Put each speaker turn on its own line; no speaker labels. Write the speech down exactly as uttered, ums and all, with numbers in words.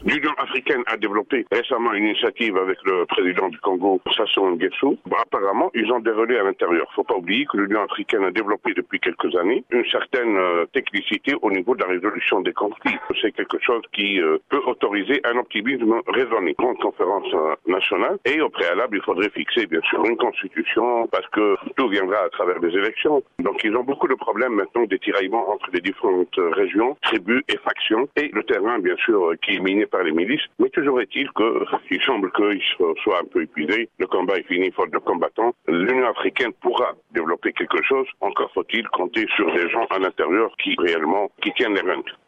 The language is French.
L'Union africaine a développé récemment une initiative avec le président du Congo, Sassou Nguesso. Bon, apparemment, ils ont des relais à l'intérieur. Il ne faut pas oublier que l'Union africaine a développé depuis quelques années une certaine euh, technicité au niveau de la résolution des conflits. C'est quelque chose qui euh, peut autoriser un optimisme raisonné. Grande conférence euh, nationale. Et au préalable, il faudrait fixer, bien sûr, une constitution parce que tout viendra à travers des élections. Donc, ils ont beaucoup de problèmes maintenant des tiraillements entre les différentes régions, tribus et factions. Et le terrain, bien sûr, euh, qui est miné par les milices. Mais toujours est-il qu'il semble qu'ils soient un peu épuisés. Le combat est fini, faute de combattants. L'Union africaine pourra développer quelque chose. Encore faut-il compter sur des gens à l'intérieur qui réellement qui tiennent les rênes.